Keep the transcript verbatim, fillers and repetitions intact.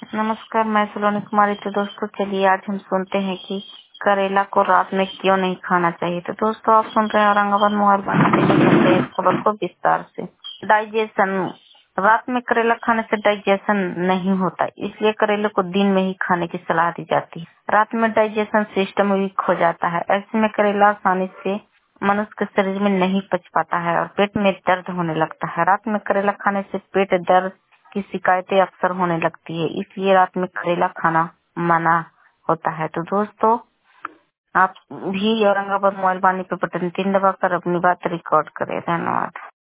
नमस्कार, मैं सलोनी कुमारी। तो दोस्तों चलिए आज हम सुनते हैं कि करेला को रात में क्यों नहीं खाना चाहिए। तो दोस्तों आप सुन रहे हैं औरंगाबाद मोबाइल बात सुनते हैं इस खबर को विस्तार से। डाइजेशन, रात में करेला खाने से डाइजेशन नहीं होता, इसलिए करेले को दिन में ही खाने की सलाह दी जाती है। रात में डाइजेशन सिस्टम वीक हो जाता है, ऐसे में करेला आसानी से मनुष्य के शरीर में नहीं पच पाता है और पेट में दर्द होने लगता है। रात में करेला खाने से पेट दर्द की शिकायतें अक्सर होने लगती है, इसलिए रात में करेला खाना मना होता है। तो दोस्तों आप भी औरंगाबाद मोबाइल वाणी पे बटन तीन दबाकर अपनी बात रिकॉर्ड करें। धन्यवाद।